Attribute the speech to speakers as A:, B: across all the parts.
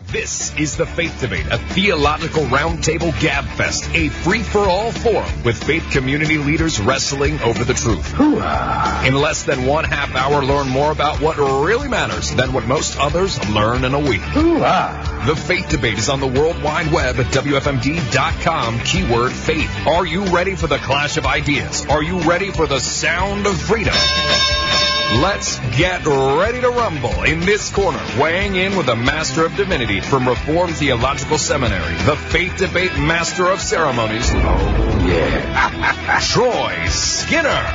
A: This is the Faith Debate, a theological roundtable gabfest, a free-for-all forum with faith community leaders wrestling over the truth.
B: Hoorah.
A: In less than 1/2 hour, learn more about what really matters than what most others learn in a week.
B: Hoorah.
A: The Faith Debate is on the World Wide Web at WFMD.com, keyword faith. Are you ready for the clash of ideas? Are you ready for the sound of freedom? Let's get ready to rumble in this corner, weighing in with the Master of Divinity from Reformed Theological Seminary, the Faith Debate Master of Ceremonies, Troy Skinner.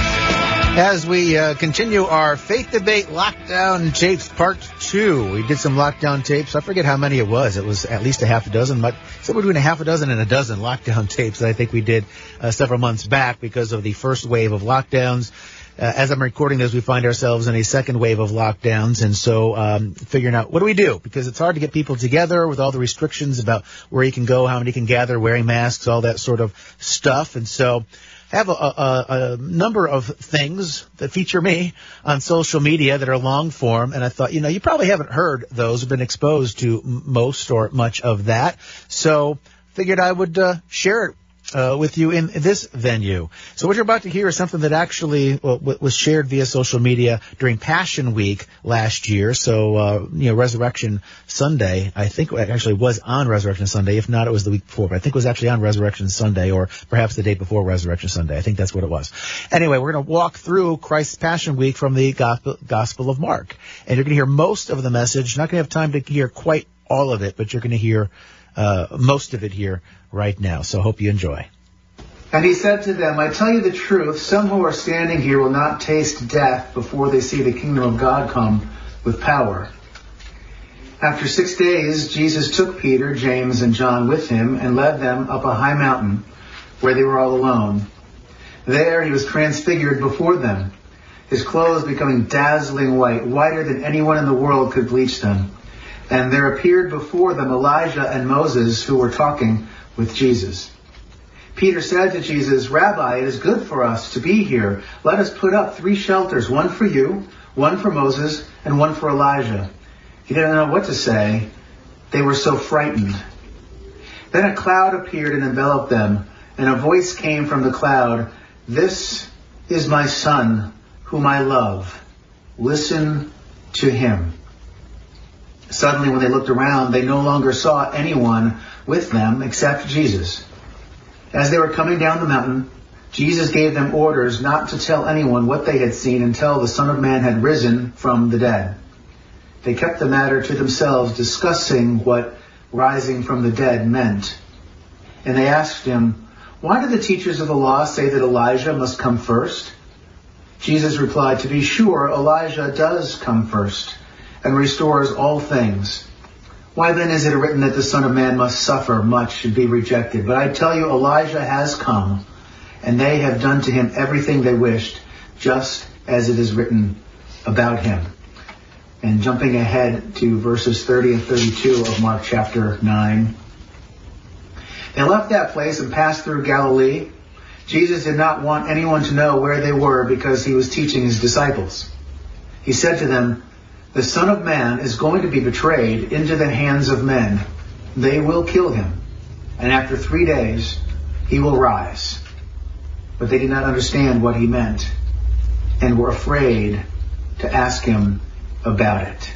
C: As we continue our Faith Debate Lockdown Tapes Part 2, we did some lockdown tapes. I forget how many it was. It was at least a half a dozen, but somewhere between a half a dozen and a dozen lockdown tapes that I think we did several months back because of the first wave of lockdowns. As I'm recording this, we find ourselves in a second wave of lockdowns, and so figuring out what do we do, because it's hard to get people together with all the restrictions about where you can go, how many can gather, wearing masks, all that sort of stuff. And so I have a number of things that feature me on social media that are long form, and I thought, you probably haven't heard those, been exposed to most or much of that, so figured I would share it with you in this venue. So what you're about to hear is something that actually was shared via social media during Passion Week last year. So, Resurrection Sunday, I think it actually was on Resurrection Sunday. If not, it was the week before, but I think it was actually on Resurrection Sunday, or perhaps the day before Resurrection Sunday. I think that's what it was. Anyway, we're going to walk through Christ's Passion Week from the Gospel of Mark. And you're going to hear most of the message. You're not going to have time to hear quite all of it, but you're going to hear most of it here right now. So I hope you enjoy.
D: And he said to them, I tell you the truth, some who are standing here will not taste death before they see the kingdom of God come with power. After 6 days, Jesus took Peter, James, and John with him and led them up a high mountain where they were all alone. There he was transfigured before them, his clothes becoming dazzling white, whiter than anyone in the world could bleach them. And there appeared before them Elijah and Moses, who were talking with Jesus. Peter said to Jesus, Rabbi, it is good for us to be here. Let us put up 3 shelters, one for you, one for Moses, and one for Elijah. He didn't know what to say. They were so frightened. Then a cloud appeared and enveloped them, and a voice came from the cloud, This is my son, whom I love. Listen to him. Suddenly, when they looked around, they no longer saw anyone with them except Jesus. As they were coming down the mountain, Jesus gave them orders not to tell anyone what they had seen until the Son of Man had risen from the dead. They kept the matter to themselves, discussing what rising from the dead meant. And they asked him, Why do the teachers of the law say that Elijah must come first? Jesus replied, To be sure, Elijah does come first and restores all things. Why then is it written that the Son of Man must suffer much and be rejected? But I tell you, Elijah has come, and they have done to him everything they wished, just as it is written about him. And jumping ahead to verses 30 and 32 of Mark chapter 9. They left that place and passed through Galilee. Jesus did not want anyone to know where they were because he was teaching his disciples. He said to them, The Son of Man is going to be betrayed into the hands of men. They will kill him, and after 3 days he will rise. But they did not understand what he meant, and were afraid to ask him about it.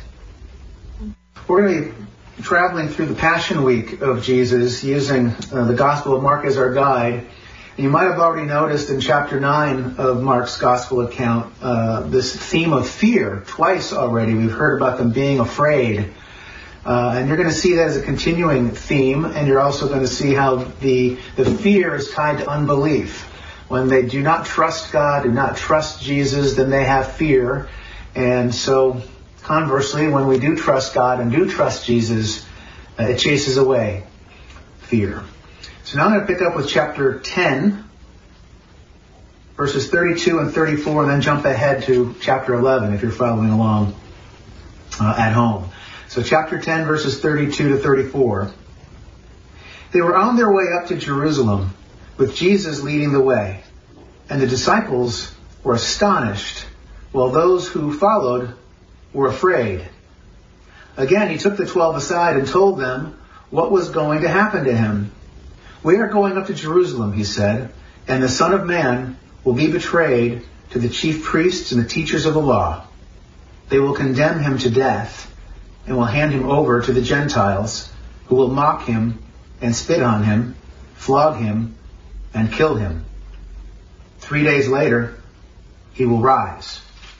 D: We're going to be traveling through the Passion Week of Jesus, using the Gospel of Mark as our guide. And you might have already noticed in chapter 9 of Mark's Gospel account this theme of fear. Twice already we've heard about them being afraid. And you're going to see that as a continuing theme, and you're also going to see how the fear is tied to unbelief. When they do not trust God, do not trust Jesus, then they have fear. And so, conversely, when we do trust God and do trust Jesus, it chases away fear. So now I'm going to pick up with chapter 10, verses 32 and 34, and then jump ahead to chapter 11 if you're following along at home. So chapter 10, verses 32 to 34. They were on their way up to Jerusalem, with Jesus leading the way, and the disciples were astonished, while those who followed were afraid. Again, he took the 12 aside and told them what was going to happen to him. "We are going up to Jerusalem," he said, "and the Son of Man will be betrayed to the chief priests and the teachers of the law. They will condemn him to death and will hand him over to the Gentiles, who will mock him and spit on him, flog him, and kill him. 3 days later, he will rise."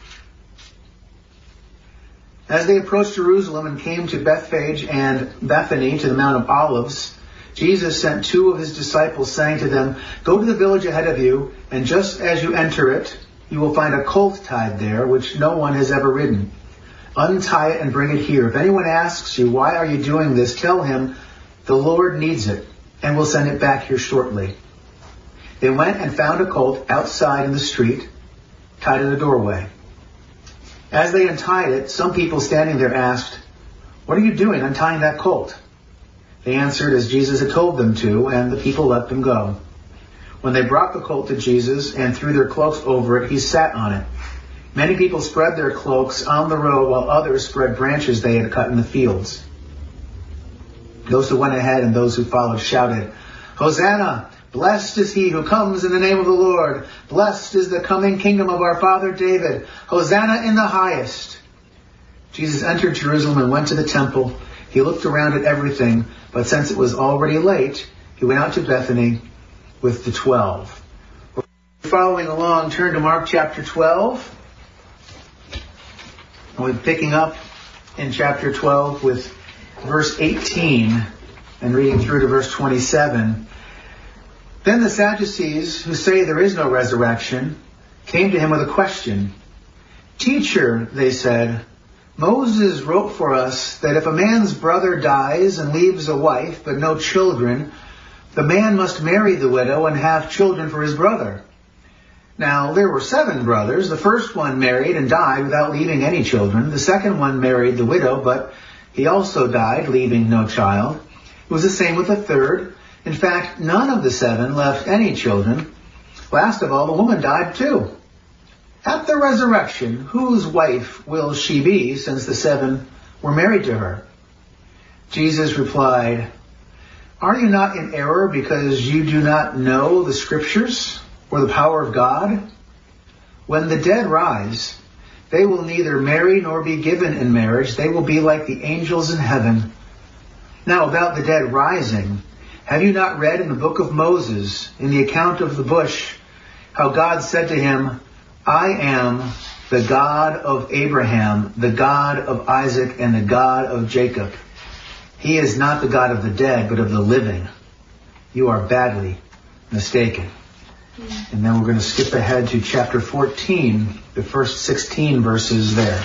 D: As they approached Jerusalem and came to Bethphage and Bethany to the Mount of Olives, Jesus sent 2 of his disciples, saying to them, "Go to the village ahead of you, and just as you enter it, you will find a colt tied there, which no one has ever ridden. Untie it and bring it here. If anyone asks you, 'Why are you doing this?' tell him, 'The Lord needs it, and will send it back here shortly.'" They went and found a colt outside in the street, tied in the doorway. As they untied it, some people standing there asked, "What are you doing untying that colt?" They answered as Jesus had told them to, and the people let them go. When they brought the colt to Jesus and threw their cloaks over it, he sat on it. Many people spread their cloaks on the road, while others spread branches they had cut in the fields. Those who went ahead and those who followed shouted, "Hosanna! Blessed is he who comes in the name of the Lord. Blessed is the coming kingdom of our father David. Hosanna in the highest." Jesus entered Jerusalem and went to the temple. He looked around at everything, but since it was already late, he went out to Bethany with the 12. Following along, turn to Mark chapter 12. And we're picking up in chapter 12 with verse 18 and reading through to verse 27. Then the Sadducees, who say there is no resurrection, came to him with a question. "Teacher," they said, "Moses wrote for us that if a man's brother dies and leaves a wife but no children, the man must marry the widow and have children for his brother. Now there were 7 brothers. The first one married and died without leaving any children. The second one married the widow, but he also died, leaving no child. It was the same with the third. In fact, none of the 7 left any children. Last of all, the woman died too. At the resurrection, whose wife will she be, since the 7 were married to her?" Jesus replied, "Are you not in error because you do not know the Scriptures or the power of God? When the dead rise, they will neither marry nor be given in marriage. They will be like the angels in heaven. Now about the dead rising, have you not read in the book of Moses, in the account of the bush, how God said to him, 'I am the God of Abraham, the God of Isaac, and the God of Jacob'? He is not the God of the dead, but of the living. You are badly mistaken." And then we're going to skip ahead to chapter 14, the first 16 verses there.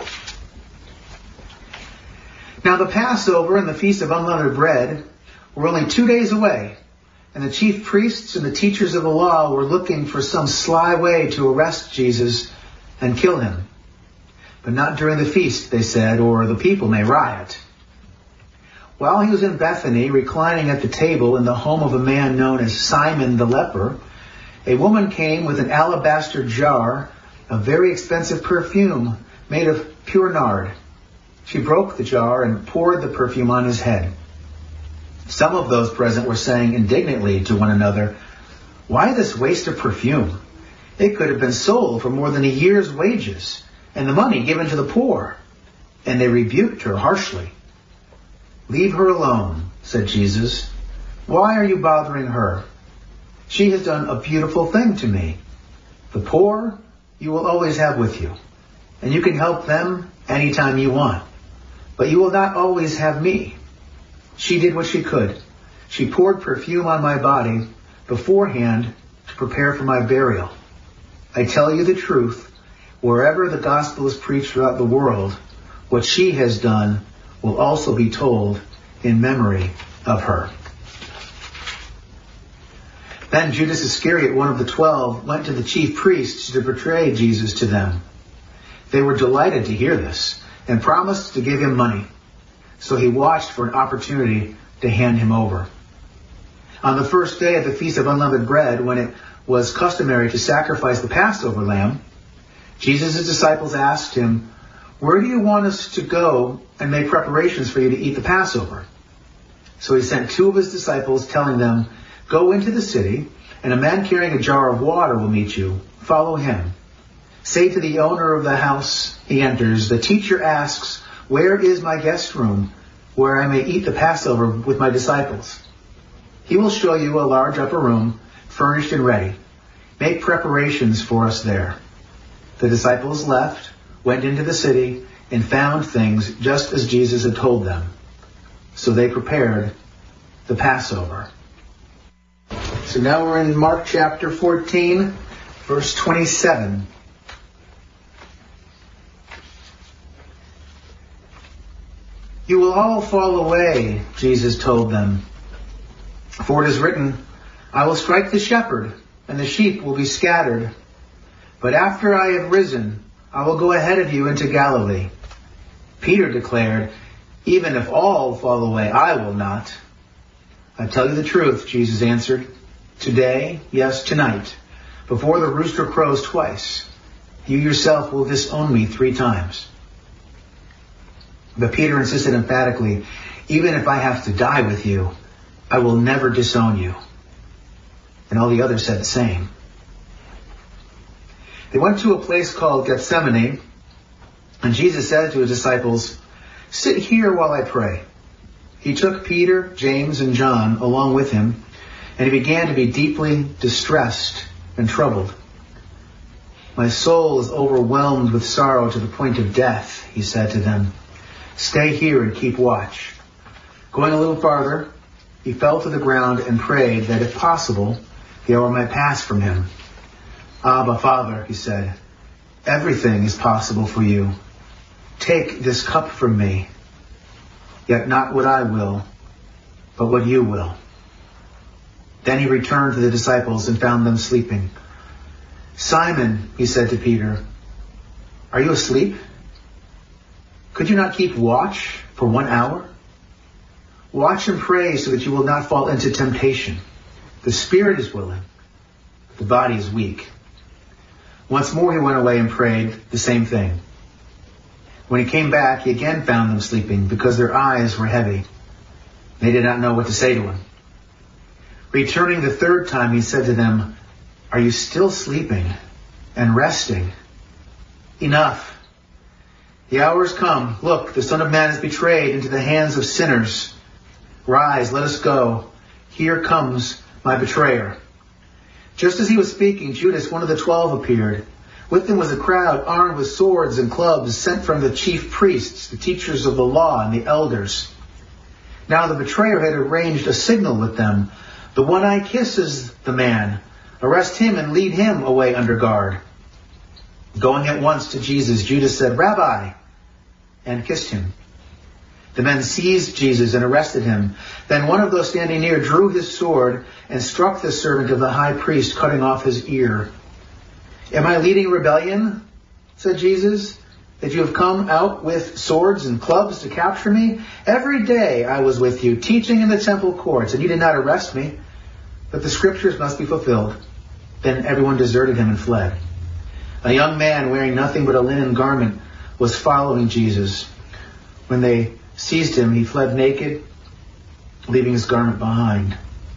D: Now the Passover and the Feast of Unleavened Bread were only 2 days away, and the chief priests and the teachers of the law were looking for some sly way to arrest Jesus and kill him. But not during the feast, they said, or the people may riot. While he was in Bethany, reclining at the table in the home of a man known as Simon the leper, a woman came with an alabaster jar of very expensive perfume made of pure nard. She broke the jar and poured the perfume on his head. Some of those present were saying indignantly to one another, "Why this waste of perfume? It could have been sold for more than a year's wages, and the money given to the poor." And they rebuked her harshly. "Leave her alone," said Jesus. "Why are you bothering her? She has done a beautiful thing to me. The poor you will always have with you, and you can help them anytime you want. But you will not always have me. She did what she could. She poured perfume on my body beforehand to prepare for my burial. I tell you the truth, wherever the gospel is preached throughout the world, what she has done will also be told in memory of her." Then Judas Iscariot, one of the 12, went to the chief priests to betray Jesus to them. They were delighted to hear this and promised to give him money. So he watched for an opportunity to hand him over. On the first day of the Feast of Unleavened Bread, when it was customary to sacrifice the Passover lamb, Jesus' disciples asked him, "Where do you want us to go and make preparations for you to eat the Passover?" So he sent 2 of his disciples, telling them, "Go into the city, and a man carrying a jar of water will meet you. Follow him. Say to the owner of the house he enters, 'The teacher asks, where is my guest room, where I may eat the Passover with my disciples?' He will show you a large upper room, furnished and ready. Make preparations for us there." The disciples left, went into the city, and found things just as Jesus had told them. So they prepared the Passover. So now we're in Mark chapter 14, verse 27. "You will all fall away," Jesus told them. "For it is written, I will strike the shepherd, and the sheep will be scattered. But after I have risen, I will go ahead of you into Galilee." Peter declared, "Even if all fall away, I will not." "I tell you the truth," Jesus answered. "Today, yes, tonight, before the rooster crows twice, you yourself will disown me 3 times. But Peter insisted emphatically, "Even if I have to die with you, I will never disown you." And all the others said the same. They went to a place called Gethsemane, and Jesus said to his disciples, "Sit here while I pray." He took Peter, James, and John along with him, and he began to be deeply distressed and troubled. "My soul is overwhelmed with sorrow to the point of death," he said to them. "Stay here and keep watch." Going a little farther, he fell to the ground and prayed that, if possible, the hour might pass from him. "Abba, Father," he said, "everything is possible for you. Take this cup from me. Yet not what I will, but what you will." Then he returned to the disciples and found them sleeping. "Simon," he said to Peter, "are you asleep? Could you not keep watch for 1 hour? Watch and pray so that you will not fall into temptation. The spirit is willing, but the body is weak." Once more he went away and prayed the same thing. When he came back, he again found them sleeping because their eyes were heavy. They did not know what to say to him. Returning the 3rd time, he said to them, "Are you still sleeping and resting? Enough. The hour has come. Look, the Son of Man is betrayed into the hands of sinners. Rise, let us go. Here comes my betrayer." Just as he was speaking, Judas, one of the 12, appeared. With them was a crowd armed with swords and clubs sent from the chief priests, the teachers of the law, and the elders. Now the betrayer had arranged a signal with them. "The one I kiss is the man. Arrest him and lead him away under guard." Going at once to Jesus, Judas said, "Rabbi," and kissed him. The men seized Jesus and arrested him. Then one of those standing near drew his sword and struck the servant of the high priest, cutting off his ear. "Am I leading rebellion," said Jesus, "that you have come out with swords and clubs to capture me? Every day I was with you, teaching in the temple courts, and you did not arrest me. But the scriptures must be fulfilled." Then everyone deserted him and fled. A young man wearing nothing but a linen garment was following Jesus. When they seized him, he fled naked, leaving his garment behind.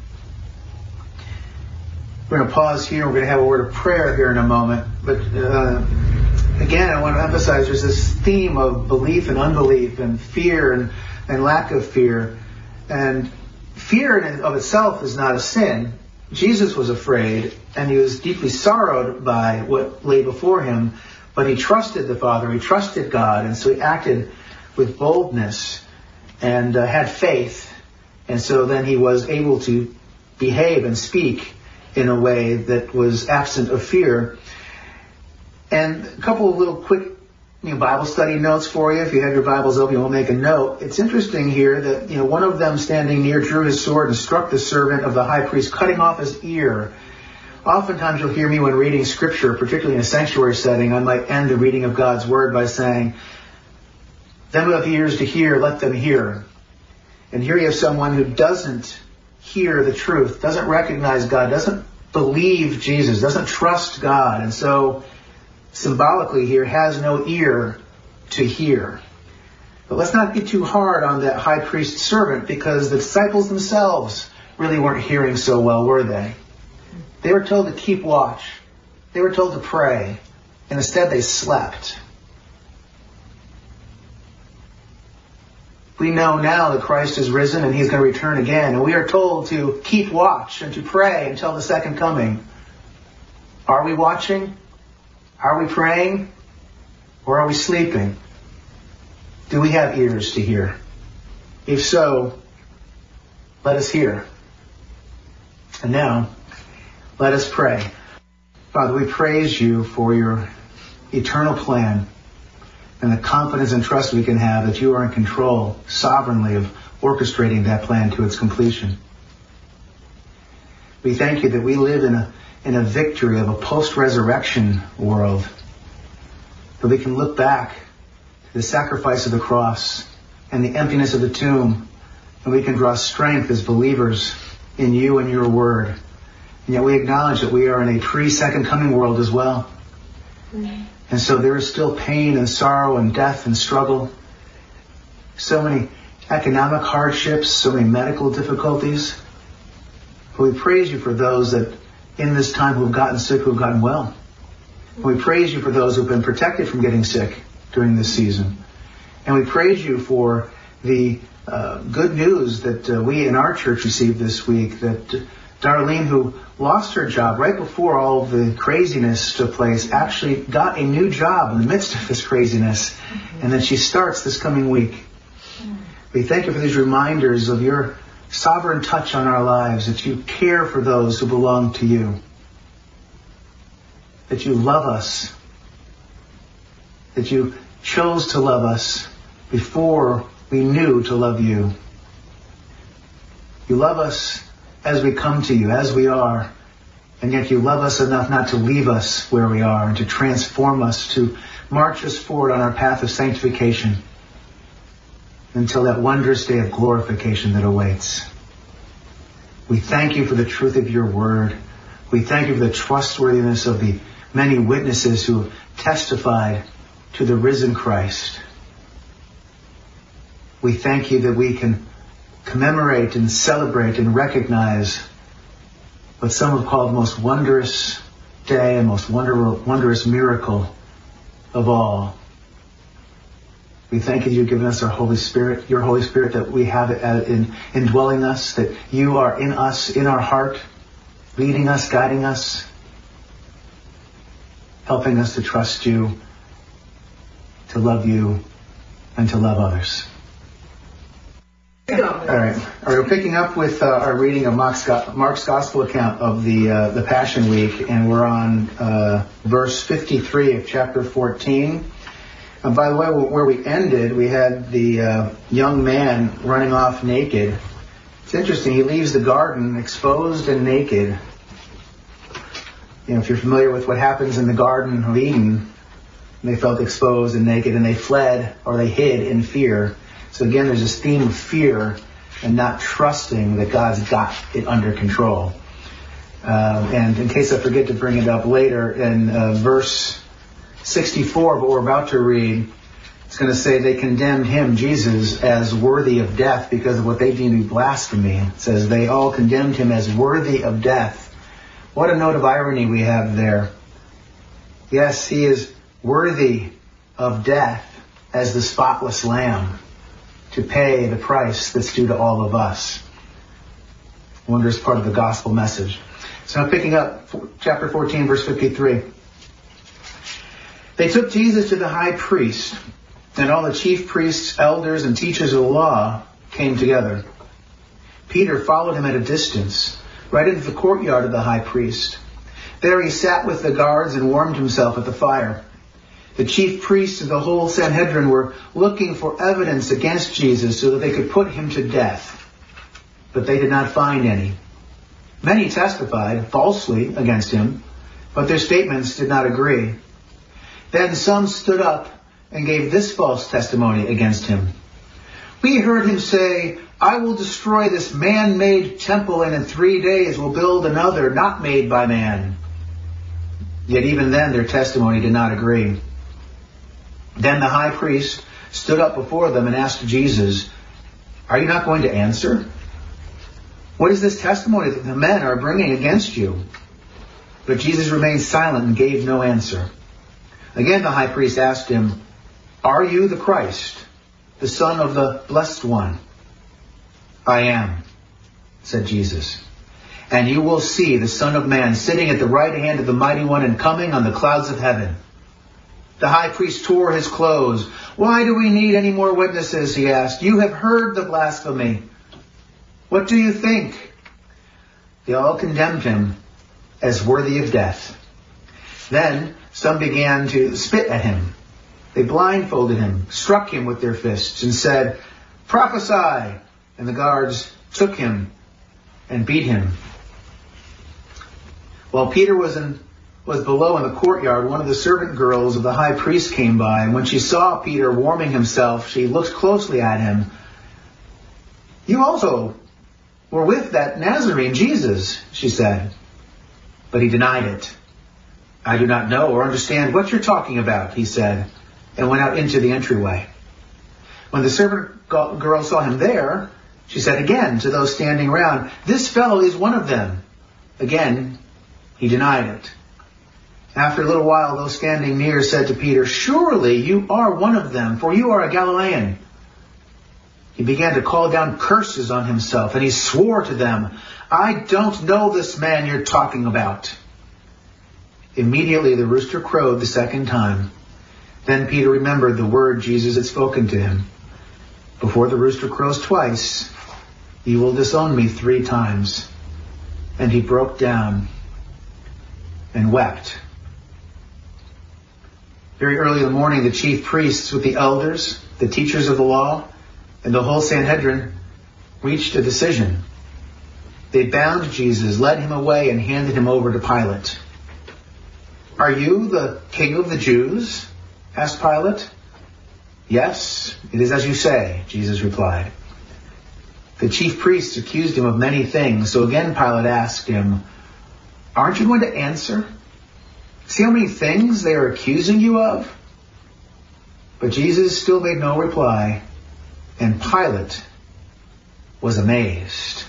D: We're going to pause here. We're going to have a word of prayer here in a moment. But again, I want to emphasize there's this theme of belief and unbelief and fear and lack of fear. And fear in and of itself is not a sin. Jesus was afraid, and he was deeply sorrowed by what lay before him. But he trusted the Father. He trusted God. And so he acted with boldness and had faith. And so then he was able to behave and speak in a way that was absent of fear. And a couple of little quick Bible study notes for you. If you have your Bibles open, you'll make a note. It's interesting here that one of them standing near drew his sword and struck the servant of the high priest, cutting off his ear. Oftentimes you'll hear me when reading Scripture, particularly in a sanctuary setting, I might end the reading of God's Word by saying, "Them who have ears to hear, let them hear." And here you have someone who doesn't hear the truth, doesn't recognize God, doesn't believe Jesus, doesn't trust God, and so symbolically here has no ear to hear. But let's not get too hard on that high priest servant, because the disciples themselves really weren't hearing so well, were they? They were told to keep watch. They were told to pray. And instead they slept. We know now that Christ is risen and he's going to return again. And we are told to keep watch and to pray until the second coming. Are we watching? Are we praying? Or are we sleeping? Do we have ears to hear? If so, let us hear. And now, let us pray. Father, we praise you for your eternal plan and the confidence and trust we can have that you are in control sovereignly of orchestrating that plan to its completion. We thank you that we live in a victory of a post-resurrection world, that we can look back to the sacrifice of the cross and the emptiness of the tomb, and we can draw strength as believers in you and your word. And yet we acknowledge that we are in a pre-second coming world as well. And so there is still pain and sorrow and death and struggle. So many economic hardships, so many medical difficulties. But we praise you for those that in this time who have gotten sick, who have gotten well. And we praise you for those who have been protected from getting sick during this season. And we praise you for the good news that we in our church received this week, that Darlene, who lost her job right before all of the craziness took place, actually got a new job in the midst of this craziness, and that she starts this coming week. We thank you for these reminders of your sovereign touch on our lives, that you care for those who belong to you, that you love us, that you chose to love us before we knew to love you. You love us as we come to you, as we are, and yet you love us enough not to leave us where we are and to transform us, to march us forward on our path of sanctification until that wondrous day of glorification that awaits. We thank you for the truth of your word. We thank you for the trustworthiness of the many witnesses who have testified to the risen Christ. We thank you that we can commemorate and celebrate and recognize what some have called the most wondrous day and most wondrous miracle of all. We thank you you've given us our Holy Spirit, your Holy Spirit, that we have it indwelling us, that you are in us, in our heart, leading us, guiding us, helping us to trust you, to love you, and to love others. All right. We're picking up with our reading of Mark's Gospel account of the Passion Week, and we're on verse 53 of chapter 14. And by the way, where we ended, we had the young man running off naked. It's interesting. He leaves the garden exposed and naked. You know, if you're familiar with what happens in the Garden of Eden, they felt exposed and naked, and they fled or they hid in fear. So again, there's this theme of fear and not trusting that God's got it under control. And in case I forget to bring it up later, in verse 64, what we're about to read, it's going to say they condemned him, Jesus, as worthy of death because of what they deemed to be blasphemy. It says they all condemned him as worthy of death. What a note of irony we have there. Yes, he is worthy of death as the spotless lamb, to pay the price that's due to all of us. Wondrous part of the gospel message. So I'm picking up chapter 14, verse 53. They took Jesus to the high priest, and all the chief priests, elders, and teachers of the law came together. Peter followed him at a distance, right into the courtyard of the high priest. There he sat with the guards and warmed himself at the fire. The chief priests of the whole Sanhedrin were looking for evidence against Jesus so that they could put him to death. But they did not find any. Many testified falsely against him, but their statements did not agree. Then some stood up and gave this false testimony against him. We heard him say, I will destroy this man-made temple, and in 3 days will build another not made by man. Yet even then their testimony did not agree. Then the high priest stood up before them and asked Jesus, "Are you not going to answer? What is this testimony that the men are bringing against you?" But Jesus remained silent and gave no answer. Again the high priest asked him, "Are you the Christ, the Son of the Blessed One?" "I am," said Jesus. "And you will see the Son of Man sitting at the right hand of the Mighty One and coming on the clouds of heaven." The high priest tore his clothes. "Why do we need any more witnesses?" he asked. "You have heard the blasphemy. What do you think?" They all condemned him as worthy of death. Then some began to spit at him. They blindfolded him, struck him with their fists, and said, "Prophesy!" And the guards took him and beat him. While Peter was below in the courtyard, one of the servant girls of the high priest came by, and when she saw Peter warming himself, she looked closely at him. "You also were with that Nazarene Jesus," she said. But he denied it. "I do not know or understand what you're talking about," he said, and went out into the entryway. When the servant girl saw him there, she said again to those standing around, "This fellow is one of them." Again, he denied it. After a little while, those standing near said to Peter, "Surely you are one of them, for you are a Galilean." He began to call down curses on himself, and he swore to them, "I don't know this man you're talking about." Immediately the rooster crowed the second time. Then Peter remembered the word Jesus had spoken to him. "Before the rooster crows twice, you will disown me 3 times. And he broke down and wept. Very early in the morning, the chief priests with the elders, the teachers of the law, and the whole Sanhedrin reached a decision. They bound Jesus, led him away, and handed him over to Pilate. "Are you the king of the Jews?" asked Pilate. "Yes, it is as you say," Jesus replied. The chief priests accused him of many things, so again Pilate asked him, "Aren't you going to answer? See how many things they are accusing you of?" But Jesus still made no reply, and Pilate was amazed.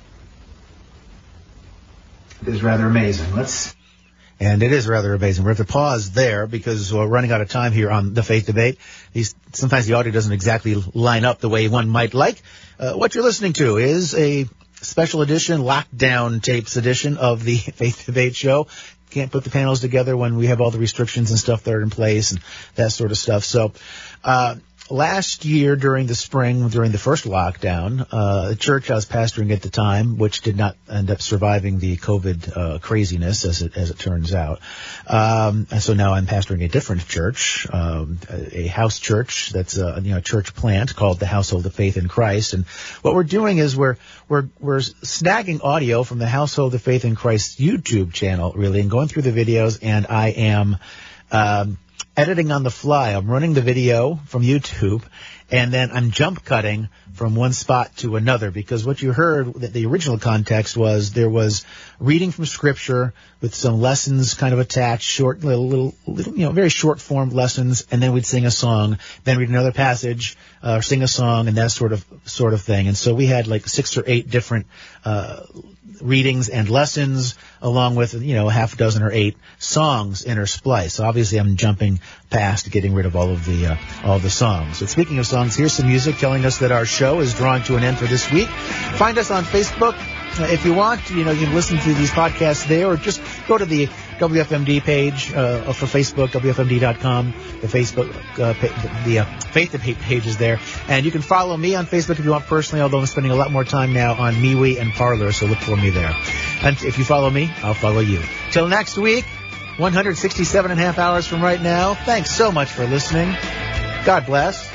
D: It is rather amazing.
C: And it is rather amazing. We have to pause there because we're running out of time here on the Faith Debate. Sometimes the audio doesn't exactly line up the way one might like. What you're listening to is a special edition, lockdown tapes edition of the Faith Debate show. Can't put the panels together when we have all the restrictions and stuff that are in place and that sort of stuff. So, last year during the spring, during the first lockdown, the church I was pastoring at the time, which did not end up surviving the COVID craziness as it turns out. And so now I'm pastoring a different church, a house church that's a church plant called the Household of Faith in Christ. And what we're doing is we're snagging audio from the Household of Faith in Christ YouTube channel, really, and going through the videos, and I am editing on the fly. I'm running the video from YouTube, and then I'm jump cutting from one spot to another, because what you heard, the original context was there was reading from Scripture with some lessons kind of attached, short, little, very short form lessons, and then we'd sing a song, then read another passage, sing a song, and that sort of thing. And so we had like 6 or 8 different readings and lessons, along with a half a dozen or 8 songs interspliced. So obviously I'm jumping past getting rid of all the songs. But speaking of songs, here's some music telling us that our show is drawing to an end for this week. Find us on Facebook if you want. You can listen to these podcasts there, or just go to the WFMD page for Facebook, WFMD.com. The Facebook, the Faith Debate page is there. And you can follow me on Facebook if you want personally, although I'm spending a lot more time now on MeWe and Parler, so look for me there. And if you follow me, I'll follow you. Till next week, 167.5 hours from right now, thanks so much for listening. God bless.